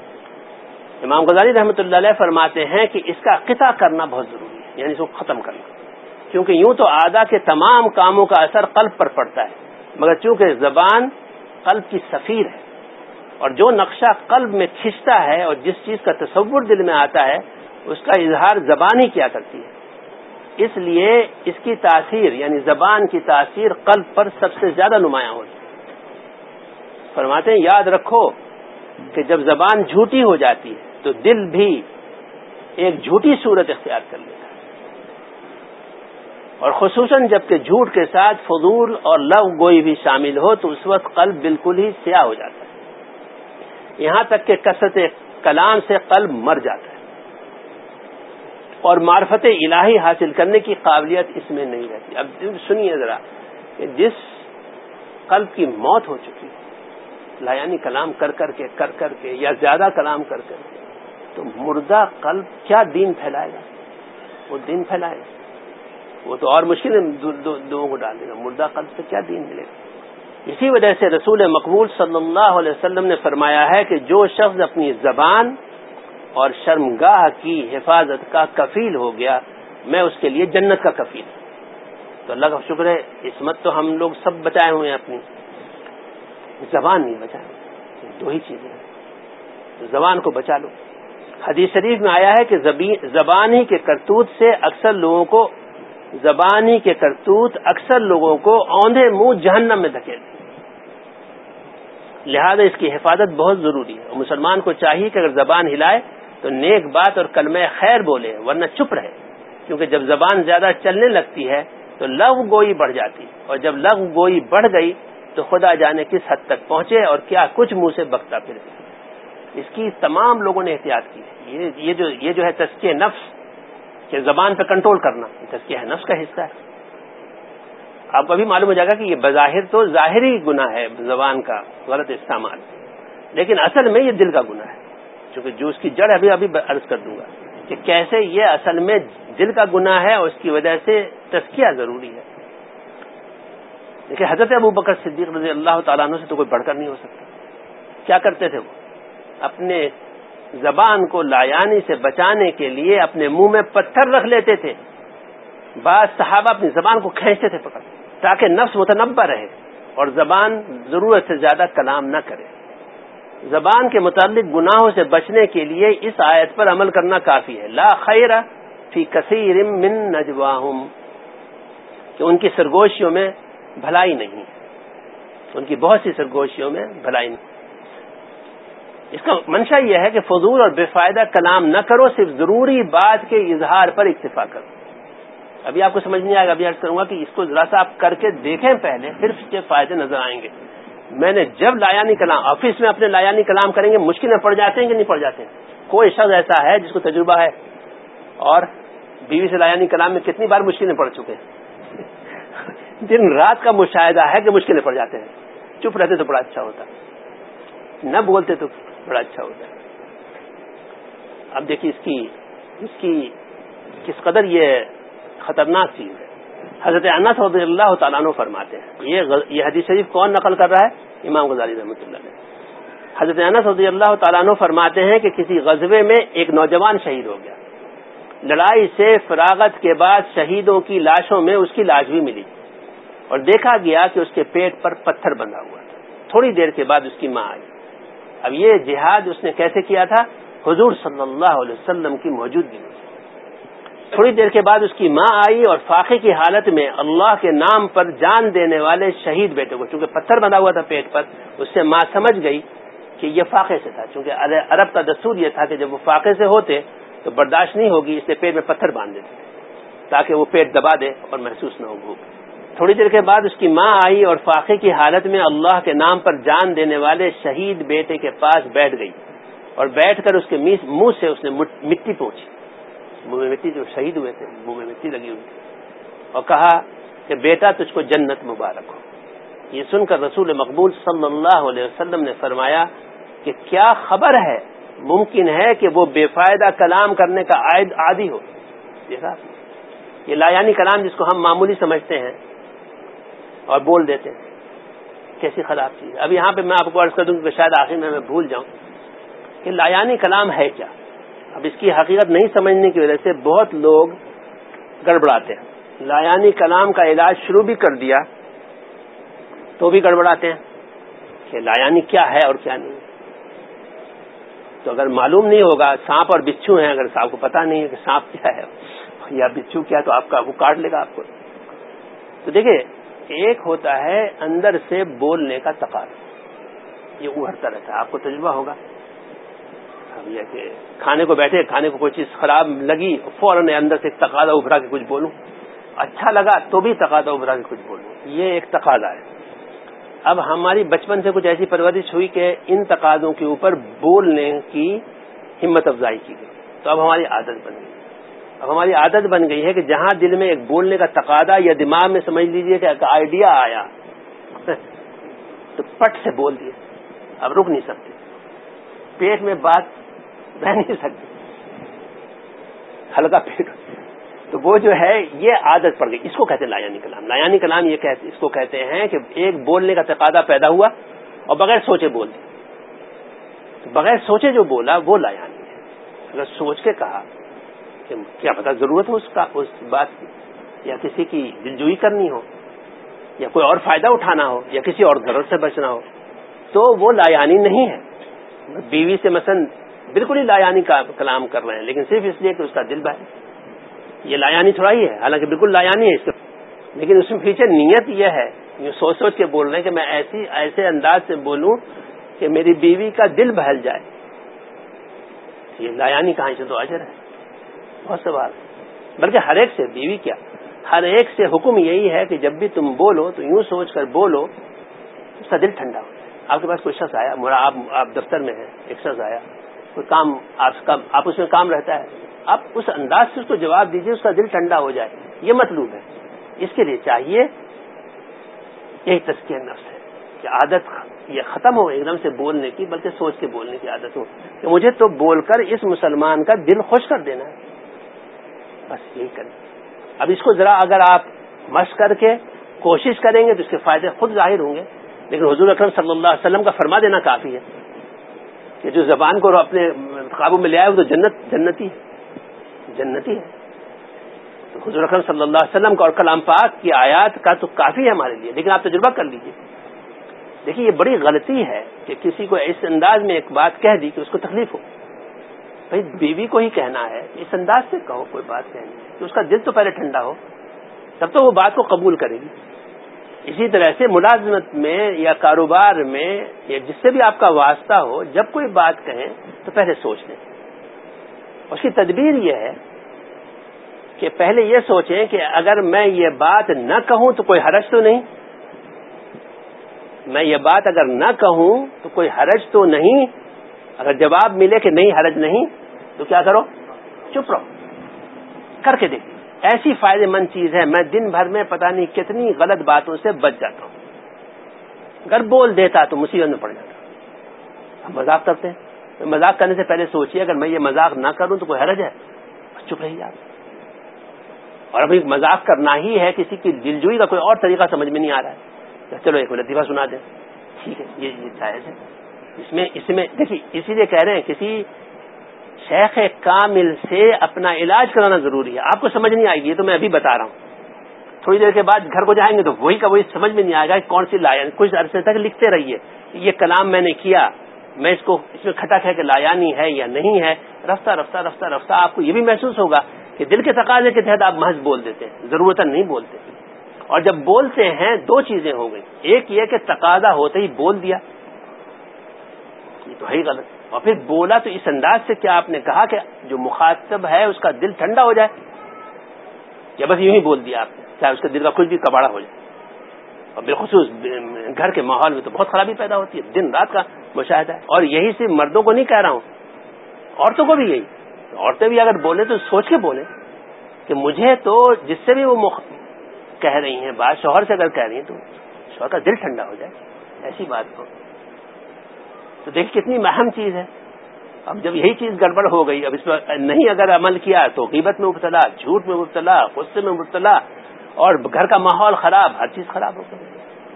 امام غزالی رحمۃ اللہ علیہ فرماتے ہیں کہ اس کا قطع کرنا بہت ضروری ہے, یعنی اس کو ختم کرنا, کیونکہ یوں تو اعضاء کے تمام کاموں کا اثر قلب پر پڑتا ہے, مگر چونکہ زبان قلب کی سفیر ہے اور جو نقشہ قلب میں کھنچتا ہے اور جس چیز کا تصور دل میں آتا ہے اس کا اظہار زبان ہی کیا کرتی ہے. اس لیے اس کی تاثیر یعنی زبان کی تاثیر قلب پر سب سے زیادہ نمایاں ہوتی ہے. فرماتے ہیں یاد رکھو کہ جب زبان جھوٹی ہو جاتی ہے تو دل بھی ایک جھوٹی صورت اختیار کر لیتا ہے, اور خصوصاً جب کہ جھوٹ کے ساتھ فضول اور لغو گوئی بھی شامل ہو تو اس وقت قلب بالکل ہی سیاہ ہو جاتا ہے, یہاں تک کہ کثرت کلام سے قلب مر جاتا ہے اور معرفت الہی حاصل کرنے کی قابلیت اس میں نہیں رہتی. اب سنیے ذرا کہ جس قلب کی موت ہو چکی لایانی کلام کر کر کے کر کر کے یا زیادہ کلام کر کر کے, تو مردہ قلب کیا دین پھیلائے گا؟ وہ دین پھیلائے گا, وہ تو اور مشکل لوگوں کو ڈال دے گا. مردہ قلب سے کیا دین ملے گا؟ اسی وجہ سے رسول مقبول صلی اللہ علیہ وسلم نے فرمایا ہے کہ جو شخص اپنی زبان اور شرمگاہ کی حفاظت کا کفیل ہو گیا میں اس کے لیے جنت کا کفیل ہوں. تو اللہ کا شکر ہے عصمت تو ہم لوگ سب بچائے ہوئے ہیں, اپنی زبان نہیں بچائے. دو ہی چیزیں ہیں, زبان کو بچا لو. حدیث شریف میں آیا ہے کہ زبان ہی کے کرتوت سے اکثر لوگوں کو زبان ہی کے کرتوت اکثر لوگوں کو اوندھے منہ جہنم میں دھکیل. لہذا اس کی حفاظت بہت ضروری ہے. مسلمان کو چاہیے کہ اگر زبان ہلائے تو نیک بات اور کلمہ خیر بولے، ورنہ چپ رہے، کیونکہ جب زبان زیادہ چلنے لگتی ہے تو لغو گوئی بڑھ جاتی، اور جب لغو گوئی بڑھ گئی تو خدا جانے کس حد تک پہنچے اور کیا کچھ منہ سے بکتا پھرے. اس کی تمام لوگوں نے احتیاط کی ہے. یہ یہ جو یہ جو ہے تزکیہ نفس کہ زبان پہ کنٹرول کرنا، یہ تزکیہ نفس کا حصہ ہے. آپ کو ابھی معلوم ہو جائے گا کہ یہ بظاہر تو ظاہری گناہ ہے زبان کا غلط استعمال، لیکن اصل میں یہ دل کا گناہ ہے، چونکہ جو اس کی جڑ ابھی ابھی عرض کر دوں گا کہ کیسے یہ اصل میں دل کا گناہ ہے اور اس کی وجہ سے تزکیہ ضروری ہے. دیکھیں حضرت ابو بکر صدیق رضی اللہ تعالیٰ عنہ سے تو کوئی بڑھ کر نہیں ہو سکتا. کیا کرتے تھے وہ؟ اپنے زبان کو لایانی سے بچانے کے لیے اپنے منہ میں پتھر رکھ لیتے تھے. بعض صحابہ اپنی زبان کو کھینچتے تھے پکڑ، تاکہ نفس متنبہ رہے اور زبان ضرورت سے زیادہ کلام نہ کرے. زبان کے متعلق گناہوں سے بچنے کے لیے اس آیت پر عمل کرنا کافی ہے. لا خیر فی کثیر من نجواہم، کہ ان کی سرگوشیوں میں بھلائی نہیں، ان کی بہت سی سرگوشیوں میں بھلائی نہیں. اس کا منشا یہ ہے کہ فضول اور بے فائدہ کلام نہ کرو، صرف ضروری بات کے اظہار پر اکتفا کرو. ابھی آپ کو سمجھ نہیں آئے گا، ابھی عرض کروں گا کہ اس کو ذرا سا آپ کر کے دیکھیں پہلے، پھر اس کے فائدے نظر آئیں گے. میں نے جب لایانی کلام آفس میں اپنے لایانی کلام کریں گے، مشکلیں پڑ جاتے ہیں کہ نہیں پڑ جاتے ہیں؟ کوئی شخص ایسا ہے جس کو تجربہ ہے اور بیوی سے لایانی کلام میں کتنی بار مشکلیں پڑ چکے ہیں؟ دن رات کا مشاہدہ ہے کہ مشکلیں پڑ جاتے ہیں. چپ رہتے تو بڑا اچھا ہوتا، نہ بولتے تو بڑا اچھا ہوتا ہے. اب دیکھیے اس کی اس کی کس قدر یہ خطرناک چیز ہے. حضرت انس رضی اللہ تعالیٰ عنہ فرماتے ہیں، یہ یہ حدیث شریف کون نقل کر رہا ہے؟ امام غزالی رحمۃ اللہ علیہ. حضرت انس رضی اللہ تعالیٰ عنہ فرماتے ہیں کہ کسی غزوے میں ایک نوجوان شہید ہو گیا. لڑائی سے فراغت کے بعد شہیدوں کی لاشوں میں اس کی لاش بھی ملی اور دیکھا گیا کہ اس کے پیٹ پر پتھر بندھا ہوا تھا. تھوڑی دیر کے بعد اس کی ماں آئی. اب یہ جہاد اس نے کیسے کیا تھا؟ حضور صلی اللہ علیہ وسلم کی موجودگی میں. تھوڑی دیر کے بعد اس کی ماں آئی اور فاقے کی حالت میں اللہ کے نام پر جان دینے والے شہید بیٹے کو، چونکہ پتھر بندھا ہوا تھا پیٹ پر، اس سے ماں سمجھ گئی کہ یہ فاقے سے تھا. چونکہ عرب کا دستور یہ تھا کہ جب وہ فاقے سے ہوتے تو برداشت نہیں ہوگی، اس لیے پیٹ میں پتھر باندھ دیتے تاکہ وہ پیٹ دبا دے اور محسوس نہ ہو بھوک. تھوڑی دیر کے بعد اس کی ماں آئی اور فاقے کی حالت میں اللہ کے نام پر جان دینے والے شہید بیٹے کے پاس بیٹھ گئی اور بیٹھ کر اس کے منہ سے اس نے مٹی پہنچی، منہ میں مٹی، جو شہید ہوئے تھے منہ میں مٹی لگی ہوئی تھی، اور کہا کہ بیٹا تجھ کو جنت مبارک ہو. یہ سن کر رسول مقبول صلی اللہ علیہ وسلم نے فرمایا کہ کیا خبر ہے، ممکن ہے کہ وہ بے فائدہ کلام کرنے کا عادی ہو. دیکھا یہ لایانی کلام جس کو ہم معمولی سمجھتے ہیں اور بول دیتے ہیں، کیسی خراب چیز. اب یہاں پہ میں آپ کو عرض کر دوں کہ شاید آخر میں میں بھول جاؤں کہ لایانی کلام ہے کیا. اب اس کی حقیقت نہیں سمجھنے کی وجہ سے بہت لوگ گڑبڑاتے ہیں. لایانی کلام کا علاج شروع بھی کر دیا تو بھی گڑبڑاتے ہیں کہ لایانی کیا ہے اور کیا نہیں. تو اگر معلوم نہیں ہوگا، سانپ اور بچھو ہیں، اگر آپ کو پتا نہیں ہے کہ سانپ کیا ہے یا بچھو کیا، تو آپ کا وہ کاٹ لے گا آپ کو. تو دیکھیں، ایک ہوتا ہے اندر سے بولنے کا تقاضا، یہ ابھرتا رہتا ہے، آپ کو تجربہ ہوگا. اب یہ کہ کھانے کو بیٹھے، کھانے کو کوئی چیز خراب لگی، فوراً اندر سے ایک تقاضا ابھرا کے کچھ بولوں، اچھا لگا تو بھی تقاضا ابھرا کے کچھ بولوں، یہ ایک تقاضا ہے. اب ہماری بچپن سے کچھ ایسی پرورش ہوئی کہ ان تقاضوں کے اوپر بولنے کی ہمت افزائی کی گئی، تو اب ہماری عادت بن گئی. اب ہماری عادت بن گئی ہے کہ جہاں دل میں ایک بولنے کا تقاضا یا دماغ میں سمجھ لیجئے کہ ایک آئیڈیا آیا تو پٹ سے بول دیے. اب رک نہیں سکتے، پیٹ میں بات رہ نہیں سکتی، ہلکا پیٹ. تو وہ جو ہے یہ عادت پڑ گئی. اس کو کہتے ہیں لایانی کلام. لایانی کلام یہ کہتے اس کو کہتے ہیں کہ ایک بولنے کا تقاضا پیدا ہوا اور بغیر سوچے بول دیا. بغیر سوچے جو بولا وہ لایانی ہے. اگر سوچ کے کہا کہ کیا پتا ضرورت ہو اس کا اس بات کی، یا کسی کی دلجوئی کرنی ہو، یا کوئی اور فائدہ اٹھانا ہو، یا کسی اور ضرورت سے بچنا ہو، تو وہ لایانی نہیں ہے. بیوی سے مثلا بالکل ہی لایانی کا کلام کر رہے ہیں لیکن صرف اس لیے کہ اس کا دل بہے، یہ لایانی تھوڑا ہی ہے، حالانکہ بالکل لایانی ہے اس کے، لیکن اس میں پیچھے نیت یہ ہے، یہ سوچ سوچ کے بول رہے ہیں کہ میں ایسی ایسے انداز سے بولوں کہ میری بیوی کا دل بہل جائے، یہ لایانی کہاں سے تو اجر ہے، بہت سوال. بلکہ ہر ایک سے، بیوی کیا، ہر ایک سے حکم یہی ہے کہ جب بھی تم بولو تو یوں سوچ کر بولو اس کا دل ٹھنڈا ہو جائے. آپ کے پاس کوئی شخص آیا، مرا آپ آپ دفتر میں ہیں، ایک شخص آیا، کوئی کام آپ کا آپ اس میں کام رہتا ہے، آپ اس انداز سے اس کو جواب دیجیے اس کا دل ٹھنڈا ہو جائے، یہ مطلوب ہے. اس کے لیے چاہیے یہی تزکیہ نفس ہے کہ عادت یہ ختم ہو ایک دم سے بولنے کی، بلکہ سوچ کے بولنے کی عادت ہو کہ مجھے تو بول کر اس مسلمان کا دل خوش کر دینا ہے، بس یہی کرنا. اب اس کو ذرا اگر آپ مشق کر کے کوشش کریں گے تو اس کے فائدے خود ظاہر ہوں گے. لیکن حضور اکرم صلی اللہ علیہ وسلم کا فرما دینا کافی ہے کہ جو زبان کو اپنے قابو میں لے آئے وہ تو جنت جنتی ہے جنتی ہے. تو حضور اکرم صلی اللہ علیہ وسلم کا اور کلام پاک کی آیات کا تو کافی ہے ہمارے لیے. لیکن آپ تجربہ کر لیجیے. دیکھیے یہ بڑی غلطی ہے کہ کسی کو اس انداز میں ایک بات کہہ دی کہ اس کو تکلیف ہو. بھائی بیوی کو ہی کہنا ہے اس انداز سے کہو کوئی بات کہنی ہے کہ اس کا دل تو پہلے ٹھنڈا ہو، تب تو وہ بات کو قبول کرے گی. اسی طرح سے ملازمت میں یا کاروبار میں یا جس سے بھی آپ کا واسطہ ہو، جب کوئی بات کہیں تو پہلے سوچ لیں. اس کی تدبیر یہ ہے کہ پہلے یہ سوچیں کہ اگر میں یہ بات نہ کہوں تو کوئی حرج تو نہیں، میں یہ بات اگر نہ کہوں تو کوئی حرج تو نہیں. اگر جواب ملے کہ نہیں حرج نہیں تو کیا کرو، چپ رہو. کر کے دیکھیں، ایسی فائدے مند چیز ہے. میں دن بھر میں پتہ نہیں کتنی غلط باتوں سے بچ جاتا ہوں. اگر بول دیتا تو مصیبت میں پڑ جاتا. ہم مذاق کرتے ہیں، مذاق کرنے سے پہلے سوچیے اگر میں یہ مذاق نہ کروں تو کوئی حرج ہے، بس چپ رہیے آپ. اور ابھی مذاق کرنا ہی ہے، کسی کی دلجوئی کا کوئی اور طریقہ سمجھ میں نہیں آ رہا ہے، چلو ایک لطیفہ سنا دیں، ٹھیک ہے، یہ یہ جائز ہے. اس میں اس میں دیکھیے اسی لیے کہہ رہے ہیں کسی شیخ کامل سے اپنا علاج کرانا ضروری ہے. آپ کو سمجھ نہیں آئے گی، یہ تو میں ابھی بتا رہا ہوں. تھوڑی دیر کے بعد گھر کو جائیں گے تو وہی کا وہی سمجھ میں نہیں آئے گا کہ کون سی لایا. کچھ عرصے تک لکھتے رہیے یہ کلام میں نے کیا، میں اس کو اس میں کھٹا کھہ کے لایانی ہے یا نہیں ہے. رفتہ رفتہ رفتہ رفتہ آپ کو یہ بھی محسوس ہوگا کہ دل کے تقاضے کے تحت آپ محض بول دیتے ہیں، ضرورت نہیں بولتے. اور جب بولتے ہیں دو چیزیں ہو گئی، ایک یہ کہ تقاضا ہوتے ہی بول دیا، یہ تو ہے ہی غلط. اور پھر بولا تو اس انداز سے کیا آپ نے کہا کہ جو مخاطب ہے اس کا دل ٹھنڈا ہو جائے، یا بس یوں ہی بول دیا آپ نے چاہے اس کے دل کا کچھ بھی کباڑا ہو جائے. اور بالخصوص گھر کے ماحول میں تو بہت خرابی پیدا ہوتی ہے، دن رات کا مشاہدہ ہے. اور یہی صرف مردوں کو نہیں کہہ رہا ہوں، عورتوں کو بھی یہی. عورتیں بھی اگر بولیں تو سوچ کے بولیں کہ مجھے تو جس سے بھی وہ مخ... کہہ رہی ہیں بات، شوہر سے اگر کہہ رہی ہیں تو شوہر کا دل ٹھنڈا ہو جائے ایسی بات کو. تو دیکھ کتنی اہم چیز ہے. اب جب یہی چیز گڑبڑ ہو گئی، اب اس پر نہیں اگر عمل کیا تو غیبت میں مبتلا، جھوٹ میں مبتلا، غصے میں مبتلا، اور گھر کا ماحول خراب، ہر چیز خراب ہو گئی.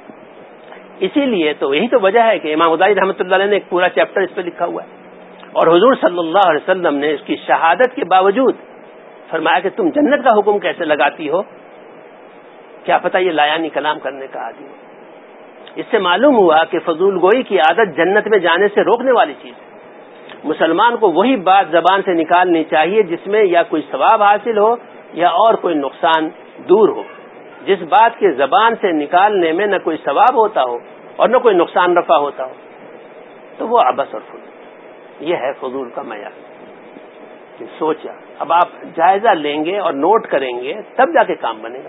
اسی لیے تو یہی تو وجہ ہے کہ امام غزالی رحمۃ اللہ علیہ نے ایک پورا چیپٹر اس پہ لکھا ہوا ہے. اور حضور صلی اللہ علیہ وسلم نے اس کی شہادت کے باوجود فرمایا کہ تم جنت کا حکم کیسے لگاتی ہو، کیا پتہ یہ لایانی کلام کرنے کا عادی ہو. اس سے معلوم ہوا کہ فضول گوئی کی عادت جنت میں جانے سے روکنے والی چیز ہے. مسلمان کو وہی بات زبان سے نکالنی چاہیے جس میں یا کوئی ثواب حاصل ہو یا اور کوئی نقصان دور ہو. جس بات کے زبان سے نکالنے میں نہ کوئی ثواب ہوتا ہو اور نہ کوئی نقصان رفع ہوتا ہو تو وہ عبث اور فضول. یہ ہے فضول کا معیار کہ سوچا. اب آپ جائزہ لیں گے اور نوٹ کریں گے تب جا کے کام بنے گا.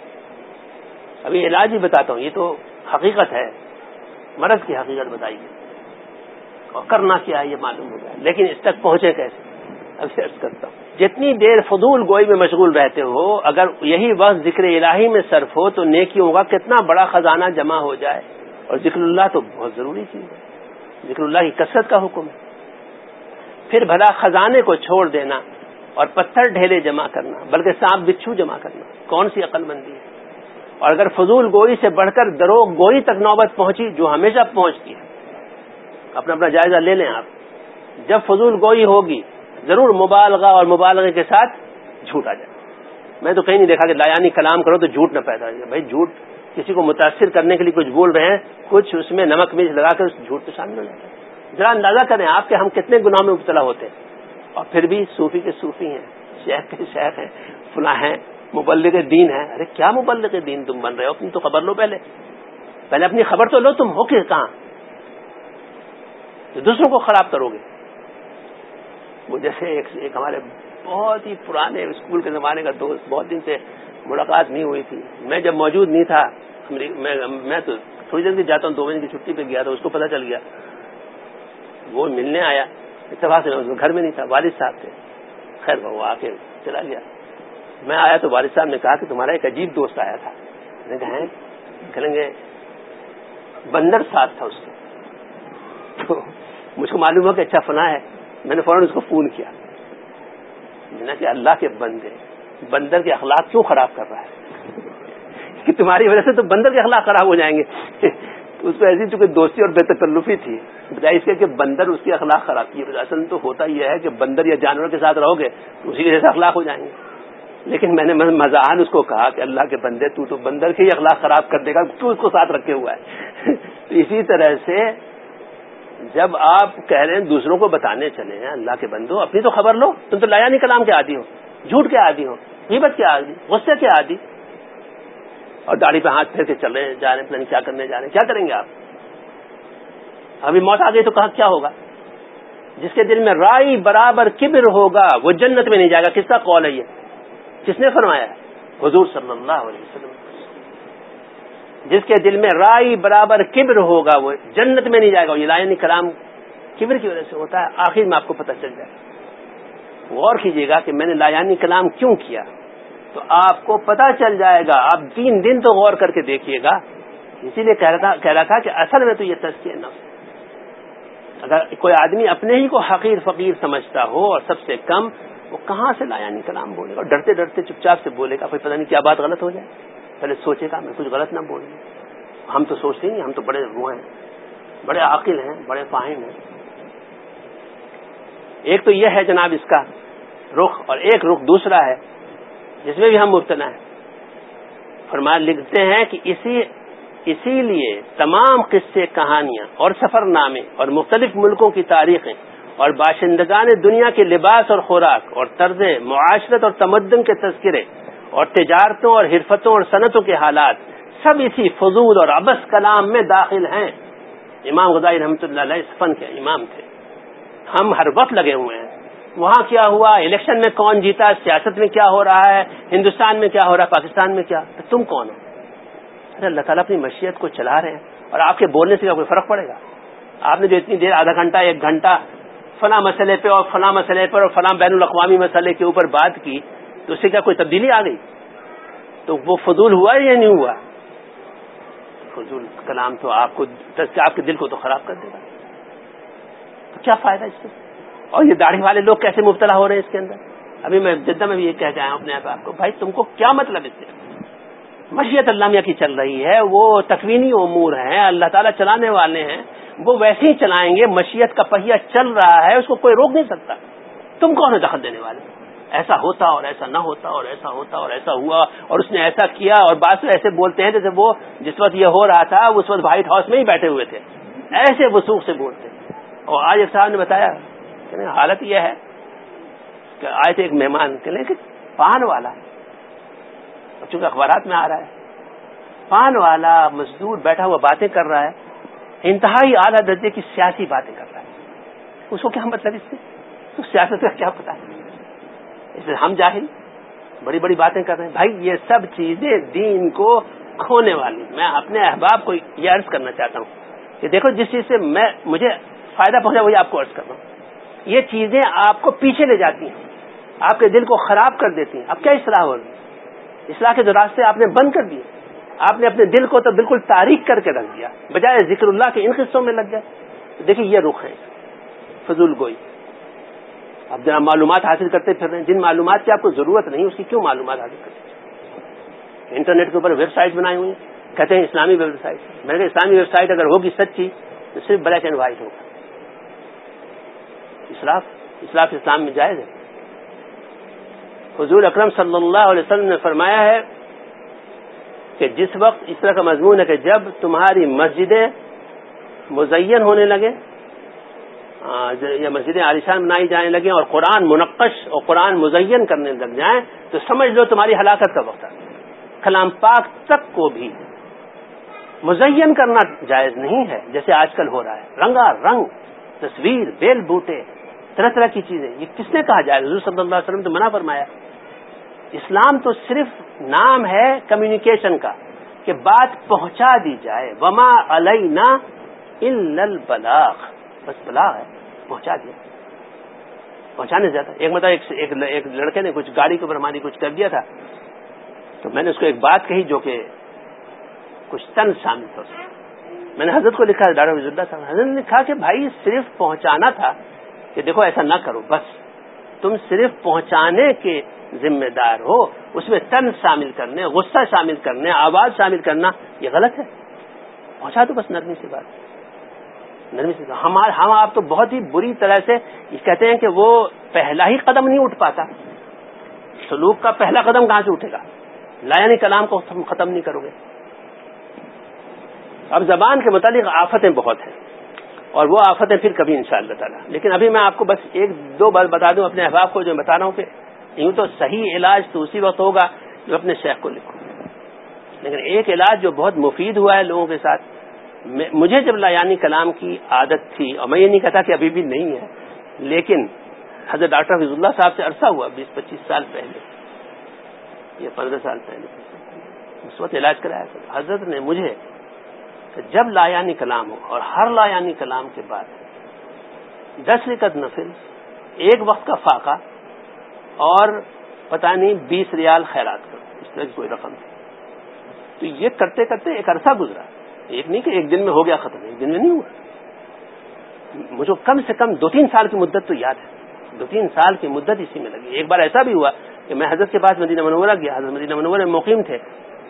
ابھی علاج ہی بتاتا ہوں، یہ تو حقیقت ہے، مرض کی حقیقت بتائی ہے اور کرنا کیا ہے یہ معلوم ہوگا. لیکن اس تک پہنچے کیسے، اب سے عرض کرتا ہوں. جتنی دیر فضول گوئی میں مشغول رہتے ہو، اگر یہی وقت ذکر الہی میں صرف ہو تو نیکیوں کا کتنا بڑا خزانہ جمع ہو جائے. اور ذکر اللہ تو بہت ضروری چیز ہے، ذکر اللہ کی کثرت کا حکم ہے. پھر بھلا خزانے کو چھوڑ دینا اور پتھر ڈھیلے جمع کرنا، بلکہ سانپ بچھو جمع کرنا کون سی عقل مندی ہے. اور اگر فضول گوئی سے بڑھ کر دروغ گوئی تک نوبت پہنچی، جو ہمیشہ پہنچتی ہے، اپنا اپنا جائزہ لے لیں آپ. جب فضول گوئی ہوگی ضرور مبالغہ اور مبالغے کے ساتھ جھوٹ آ جائے. میں تو کہیں نہیں دیکھا کہ لایانی کلام کرو تو جھوٹ نہ پیدا ہو جائے. بھائی جھوٹ کسی کو متاثر کرنے کے لیے کچھ بول رہے ہیں، کچھ اس میں نمک مرچ لگا کر اس جھوٹ تو شامل ہو جاتا ہے. ذرا اندازہ کریں آپ کہ ہم کتنے گناہوں میں مبتلا ہوتے ہیں، اور پھر بھی صوفی کے صوفی ہیں، شیخ کے شیخ ہیں، فلاں ہیں، مبلغ دین ہیں. ارے کیا مبلغ دین تم بن رہے ہو؟ اپنی تو خبر لو، پہلے پہلے اپنی خبر تو لو تم ہو کہ کہاں. تو دوسروں کو خراب کرو گے. وہ جیسے ایک, ایک ہمارے بہت ہی پرانے اسکول کے زمانے کا دوست, بہت دن سے ملاقات نہیں ہوئی تھی, میں جب موجود نہیں تھا, میں, میں تو تھوڑی دیر بھی جاتا ہوں, دو بجے کی چھٹی پہ گیا تھا, اس کو پتہ چل گیا, وہ ملنے آیا, اتفاق سے میں گھر میں نہیں تھا, والد صاحب تھے, خیر وہ آ کے چلا گیا. میں آیا تو والد صاحب نے کہا کہ تمہارا ایک عجیب دوست آیا تھا. میں نے کہا کہیں گے بندر ساتھ تھا اس کے. تو مجھ کو معلوم ہوا کہ اچھا فلاں ہے. میں نے فوراً اس کو فون کیا, میں نے کہا اللہ کے بندے, بندر کے اخلاق کیوں خراب کر رہا ہے کہ تمہاری وجہ سے تو بندر کے اخلاق خراب ہو جائیں گے. اس کو ایسی چونکہ دوستی اور بے تکلفی تھی, بجائے اس کے کہ بندر اس کی اخلاق خراب کی. اصل تو ہوتا یہ ہے کہ بندر یا جانور کے ساتھ رہو گے تو اسی کے جیسے اخلاق ہو جائیں گے. لیکن میں نے مزاحان اس کو کہا کہ اللہ کے بندے تو تو بندر کے ہی اخلاق خراب کر دے گا, کیوں اس کو ساتھ رکھے ہوا ہے. تو اسی طرح سے جب آپ کہہ رہے ہیں دوسروں کو بتانے چلے ہیں اللہ کے بندو, اپنی تو خبر لو. تم تو لایانی کلام کے عادی ہو, جھوٹ کے عادی ہو, غیبت کے عادی, غصے کے عادی, اور داڑھی پہ ہاتھ پھیر کے چل رہے جا رہے ہیں, پتہ نہیں کیا کرنے جا رہے ہیں. کیا کریں گے آپ؟ ابھی موت آ گئی تو کہاں کیا ہوگا؟ جس کے دل میں رائی برابر کبر ہوگا وہ جنت میں نہیں جائے گا. کس کا قول ہے یہ؟ کس نے فرمایا ہے؟ حضور صلی اللہ علیہ وسلم. جس کے دل میں رائی برابر کبر ہوگا وہ جنت میں نہیں جائے گا. یہ لایانی کلام کبر کی وجہ سے ہوتا ہے. آخر میں آپ کو پتہ چل جائے گا. غور کیجیے گا کہ میں نے لایانی کلام کیوں کیا, تو آپ کو پتہ چل جائے گا. آپ تین دن تو غور کر کے دیکھیے گا. اسی لیے کہہ رہا کہہ رہا تھا کہ اصل میں تو یہ تزکیہ نفس. اگر کوئی آدمی اپنے ہی کو حقیر فقیر سمجھتا ہو اور سب سے کم, وہ کہاں سے لایانی کلام بولے گا؟ ڈرتے ڈرتے چپ چاپ سے بولے گا. کوئی پتہ نہیں کیا بات غلط ہو جائے, پہلے سوچے گا میں کچھ غلط نہ بولوں. ہم تو سوچتے نہیں, ہم تو بڑے وہ ہیں, بڑے عاقل ہیں, بڑے فاہم ہیں. ایک تو یہ ہے جناب اس کا رخ, اور ایک رخ دوسرا ہے جس میں بھی ہم مبتلا ہیں. فرمایا لکھتے ہیں کہ اسی اسی لیے تمام قصے, کہانیاں اور سفر نامے اور مختلف ملکوں کی تاریخیں اور باشندگان دنیا کے لباس اور خوراک اور طرز معاشرت اور تمدن کے تذکرے اور تجارتوں اور حرفتوں اور صنعتوں کے حالات سب اسی فضول اور عبث کلام میں داخل ہیں. امام غزالی رحمۃ اللہ علیہ اس فن کے امام تھے. ہم ہر وقت لگے ہوئے ہیں, وہاں کیا ہوا, الیکشن میں کون جیتا, سیاست میں کیا ہو رہا ہے, ہندوستان میں کیا ہو رہا ہے, پاکستان میں کیا. تو تم کون ہو؟ اللہ تعالیٰ اپنی مشیت کو چلا رہے ہیں, اور آپ کے بولنے سے کیا کوئی فرق پڑے گا؟ آپ نے جو اتنی دیر آدھا گھنٹہ ایک گھنٹہ فلاں مسئلے پہ اور فلاں مسئلے پر اور فلاں بین الاقوامی مسئلے کے اوپر بات کی, تو اس سے کیا کوئی تبدیلی آ گئی؟ تو وہ فضول ہوا یا نہیں ہوا؟ فضول کلام تو آپ کو آپ کے دل کو تو خراب کر دے گا. تو کیا فائدہ اس سے؟ اور یہ داڑھی والے لوگ کیسے مبتلا ہو رہے ہیں اس کے اندر؟ ابھی میں جدہ میں بھی یہ کہہ کے آیا ہوں اپنے آپ کو, بھائی تم کو کیا مطلب اس سے؟ مشیت اللہ میاں کی چل رہی ہے, وہ تکوینی امور ہیں, اللہ تعالیٰ چلانے والے ہیں, وہ ویسے ہی چلائیں گے. مشیت کا پہیہ چل رہا ہے, اس کو کوئی روک نہیں سکتا. تم کون ہو دخل دینے والے؟ ایسا ہوتا اور ایسا نہ ہوتا اور ایسا ہوتا اور ایسا ہوا اور اس نے ایسا کیا. اور بعض ایسے بولتے ہیں جیسے وہ جس وقت یہ ہو رہا تھا اس وقت وائٹ ہاؤس میں ہی بیٹھے ہوئے تھے, ایسے وسوخ سے بولتے. اور آج ایک صاحب نے بتایا کہ حالت یہ ہے کہ آئے تھے ایک مہمان, کہ پان والا, چونکہ اخبارات میں آ رہا ہے, پان والا مزدور بیٹھا ہوا باتیں کر رہا ہے, انتہائی اعلیٰ درجے کی سیاسی باتیں کر رہا ہے. اس کو کیا مطلب اس سے؟ تو سیاست کا کیا پتا ہے؟ اس سے ہم جاہل بڑی بڑی باتیں کر رہے ہیں. بھائی یہ سب چیزیں دین کو کھونے والی. میں اپنے احباب کو یہ عرض کرنا چاہتا ہوں کہ دیکھو جس چیز سے میں مجھے فائدہ پہنچا وہی آپ کو عرض کر رہا ہوں. یہ چیزیں آپ کو پیچھے لے جاتی ہیں, آپ کے دل کو خراب کر دیتی ہیں. اب کیا اصلاح ہوگی؟ اصلاح کے جو راستے آپ نے بند کر دیے, آپ نے اپنے دل کو تو بالکل تاریک کر کے رکھ دیا, بجائے ذکر اللہ کے ان قصوں میں لگ گئے. دیکھیے یہ رخ ہے فضول گوئی. اب جب معلومات حاصل کرتے پھر رہے ہیں, جن معلومات کی آپ کو ضرورت نہیں اس کی کیوں معلومات حاصل کرتے؟ انٹرنیٹ کے اوپر ویب سائٹ بنائی ہوئی ہیں, کہتے ہیں اسلامی ویب سائٹ. میں نے کہا اسلامی ویب سائٹ اگر ہوگی سچی تو صرف بلیک اینڈ وائٹ ہوگا. اسراف اسراف اسلام میں جائز ہے. حضور اکرم صلی اللہ علیہ وسلم نے فرمایا ہے کہ جس وقت اس طرح کا مضمون ہے کہ جب تمہاری مسجدیں مزین ہونے لگے یا مسجدیں عالیشان بنائی جانے لگیں اور قرآن منقش اور قرآن مزین کرنے لگ جائیں تو سمجھ لو تمہاری ہلاکت کا وقت ہے. کلام پاک تک کو بھی مزین کرنا جائز نہیں ہے جیسے آج کل ہو رہا ہے. رنگا رنگ تصویر، بیل بوٹے، طرح طرح کی چیزیں، یہ کس نے کہا جائے؟ حضور صلی اللہ علیہ وسلم تو منع فرمایا. اسلام تو صرف نام ہے کمیونیکیشن کا کہ بات پہنچا دی جائے. وما علینا الا البلاغ، بس بلاغ ہے، پہنچا دیا، پہنچانے زیادہ. ایک مطلب ایک, ایک, ایک لڑکے نے کچھ گاڑی کے اوپر ہماری کچھ کر دیا تھا، تو میں نے اس کو ایک بات کہی جو کہ کچھ تن شامل تھا. میں نے حضرت کو لکھا، ڈاکٹر وزیر اللہ صاحب، حضرت نے لکھا کہ بھائی صرف پہنچانا تھا، کہ دیکھو ایسا نہ کرو، بس تم صرف پہنچانے کے ذمہ دار ہو، اس میں تن شامل کرنے، غصہ شامل کرنے، آواز شامل کرنا یہ غلط ہے. پہنچا دو بس نرمی سے بات، نرمی سے. ہم ہم آپ تو بہت ہی بری طرح سے کہتے ہیں کہ وہ پہلا ہی قدم نہیں اٹھ پاتا. سلوک کا پہلا قدم کہاں سے اٹھے گا؟ لا یعنی کلام کو ختم نہیں کرو گے. اب زبان کے متعلق آفتیں بہت ہیں، اور وہ آفتیں پھر کبھی انشاءاللہ تعالی. لیکن ابھی میں آپ کو بس ایک دو بات بتا دوں اپنے احباب کو، جو بتا رہا ہوں کہ یوں تو صحیح علاج تو اسی وقت ہوگا جو اپنے شیخ کو لکھو. لیکن ایک علاج جو بہت مفید ہوا ہے لوگوں کے ساتھ، مجھے جب لایانی کلام کی عادت تھی، اور میں یہ نہیں کہتا کہ ابھی بھی نہیں ہے، لیکن حضرت ڈاکٹر حفیظ اللہ صاحب سے عرصہ ہوا، بیس پچیس سال پہلے یا پندرہ سال پہلے اس وقت علاج کرایا تھا. حضرت نے مجھے کہ جب لایانی کلام ہو، اور ہر لایانی کلام کے بعد دس رکعت نفل، ایک وقت کا فاقہ، اور پتہ نہیں بیس ریال خیرات کرو، اس طرح کی کوئی رقم تھی. تو یہ کرتے کرتے ایک عرصہ گزرا. ایک نہیں کہ ایک دن میں ہو گیا ختم، ایک دن میں نہیں ہوا. مجھے کم سے کم دو تین سال کی مدت تو یاد ہے، دو تین سال کی مدت اسی میں لگی. ایک بار ایسا بھی ہوا کہ میں حضرت کے پاس مدینہ منورہ گیا، حضرت مدینہ منورہ میں مقیم تھے،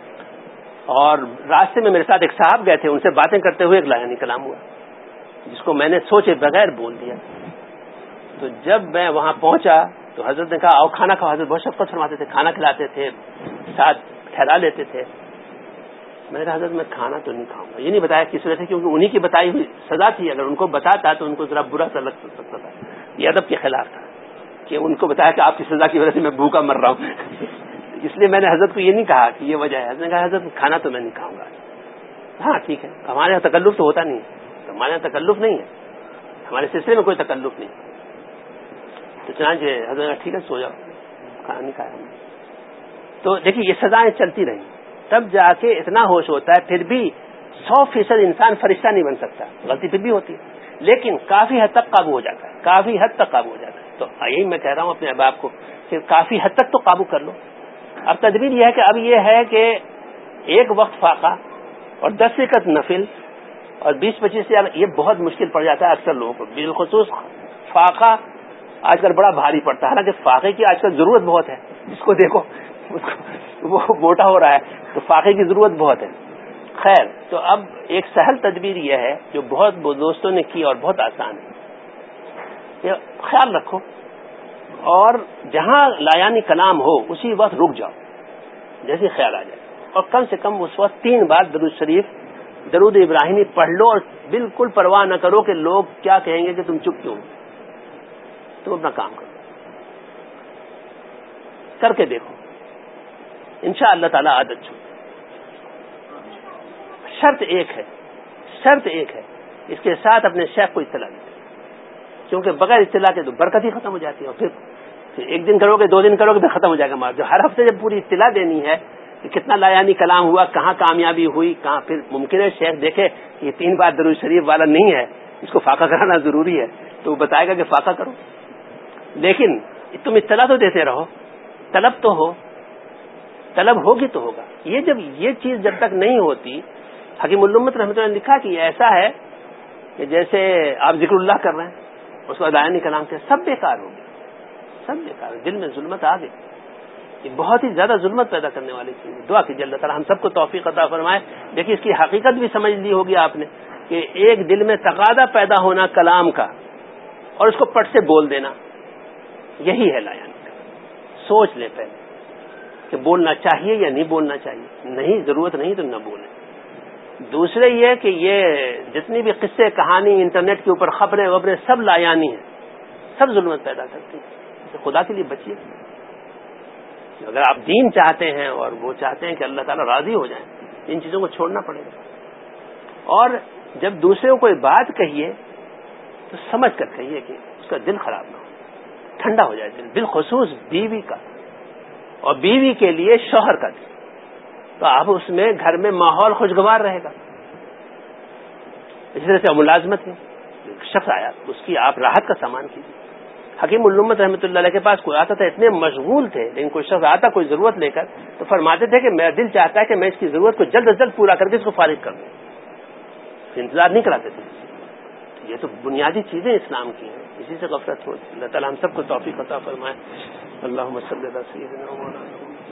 اور راستے میں میرے ساتھ ایک صاحب گئے تھے، ان سے باتیں کرتے ہوئے ایک لایانی کلام ہوا جس کو میں نے سوچے بغیر بول دیا. تو جب میں وہاں پہنچا تو حضرت نے کہا آؤ کھانا کھاؤ. حضرت بہت شفقت فرماتے تھے، کھانا کھلاتے تھے، ساتھ ٹھہرا لیتے تھے. میں نے کہا حضرت میں کھانا تو نہیں کھاؤں گا. یہ نہیں بتایا کس وجہ سے، کیونکہ انہی کی بتائی ہوئی سزا تھی. اگر ان کو بتاتا تو ان کو ذرا برا سا لگ سکتا تھا. یہ ادب کے خلاف تھا کہ ان کو بتایا کہ آپ کی سزا کی وجہ سے میں بھوکا مر رہا ہوں. اس لیے میں نے حضرت کو یہ نہیں کہا کہ یہ وجہ ہے. حضرت نے کہا حضرت کھانا تو میں نہیں کھاؤں گا. ہاں ٹھیک ہے، ہمارے یہاں تکلف تو ہوتا نہیں ہے، ہمارے یہاں تکلف نہیں ہے، ہمارے سلسلے میں کوئی تکلف نہیں. تو چنانچہ حضرت نے کہا ٹھیک ہے سو جاؤ، کھانا نہیں کھایا. تو دیکھیے یہ سزائیں چلتی رہیں، تب جا کے اتنا ہوش ہوتا ہے. پھر بھی سو فیصد انسان فرشتہ نہیں بن سکتا، غلطی پھر بھی ہوتی ہے، لیکن کافی حد تک قابو ہو جاتا ہے، کافی حد تک قابو ہو جاتا ہے. تو یہی میں کہہ رہا ہوں اپنے احباب کو کہ کافی حد تک تو قابو کر لو. اب تدبیر یہ ہے کہ اب یہ ہے کہ ایک وقت فاقہ اور دس رکعت نفل اور بیس پچیس ریال، یہ بہت مشکل پڑ جاتا ہے اکثر لوگوں کو، بالخصوص فاقہ آج کل بڑا بھاری پڑتا ہے. حالانکہ فاقے کی آج کل ضرورت بہت ہے، اس کو دیکھو وہ موٹا ہو رہا ہے، تو فاقے کی ضرورت بہت ہے. خیر، تو اب ایک سہل تدبیر یہ ہے جو بہت دوستوں نے کی اور بہت آسان ہے کہ خیال رکھو، اور جہاں لایانی کلام ہو اسی وقت رک جاؤ جیسے خیال آ جائے، اور کم سے کم اس وقت تین بار درود شریف، درود ابراہیمی پڑھ لو، اور بالکل پرواہ نہ کرو کہ لوگ کیا کہیں گے کہ تم چپ کیوں. تم اپنا کام کرو، کر کے دیکھو، انشاء اللہ تعالی عادت چھوڑ. شرط ایک ہے، شرط ایک ہے، اس کے ساتھ اپنے شیخ کو اطلاع دیں، کیونکہ بغیر اطلاع کے تو برکت ہی ختم ہو جاتی ہے. اور پھر پھر ایک دن کرو گے، دو دن کرو گے، پھر ختم ہو جائے گا مار. جو ہر ہفتے جب پوری اطلاع دینی ہے کہ کتنا لایانی کلام ہوا، کہاں کامیابی ہوئی، کہاں، پھر ممکن ہے شیخ دیکھے کہ یہ تین بار درود شریف والا نہیں ہے، اس کو فاقہ کرانا ضروری ہے، تو وہ بتائے گا کہ فاقہ کرو. لیکن تم اطلاع تو دیتے رہو، طلب تو ہو، طلب ہوگی تو ہوگا. یہ جب یہ چیز جب تک نہیں ہوتی، حکیم الامت رحمۃ اللہ نے لکھا کہ یہ ایسا ہے کہ جیسے آپ ذکر اللہ کر رہے ہیں، اس کا لایانی کلام سے سب بیکار ہو گیا، سب بیکار. دل میں ظلمت آ گئی، یہ بہت ہی زیادہ ظلمت پیدا کرنے والی چیز ہے. دعا کیجیے اللہ تعالیٰ ہم سب کو توفیق عطا فرمائے. دیکھیے اس کی حقیقت بھی سمجھ لی ہوگی آپ نے کہ ایک دل میں تقاضا پیدا ہونا کلام کا، اور اس کو پٹ سے بول دینا، یہی ہے لایانی کلام. سوچ لیں پہلے کہ بولنا چاہیے یا نہیں بولنا چاہیے. نہیں، ضرورت نہیں تو نہ بولیں. دوسرے یہ کہ یہ جتنی بھی قصے کہانی انٹرنیٹ کے اوپر خبریں وبریں سب لایانی ہیں، سب ظلمت پیدا کرتی ہیں. خدا کے لیے بچیے. اگر آپ دین چاہتے ہیں اور وہ چاہتے ہیں کہ اللہ تعالیٰ راضی ہو جائیں، ان چیزوں کو چھوڑنا پڑے گا. اور جب دوسرے کو کوئی بات کہیے تو سمجھ کر کہیے کہ اس کا دل خراب نہ ہو، ٹھنڈا ہو جائے دل، بالخصوص بیوی کا اور بیوی کے لیے شوہر کا دل، تو اب اس میں گھر میں ماحول خوشگوار رہے گا. اسی طرح سے ملازمت میں شخص آیا، اس کی آپ راحت کا سامان کیجیے. حکیم الامت رحمۃ اللہ علیہ کے پاس کوئی آتا تھا، اتنے مشغول تھے، لیکن کوئی شخص آتا کوئی ضرورت لے کر تو فرماتے تھے کہ میرا دل چاہتا ہے کہ میں اس کی ضرورت کو جلد از جلد پورا کر کے اس کو فارغ کر دوں. انتظار نہیں کراتے تھے. یہ تو بنیادی چیزیں اسلام کی ہیں، اسی سے غفلت ہوتی. اللہ تعالیٰ ہم سب کو توفیق عطا فرمائے. اللہم صلی علی سیدنا مولانا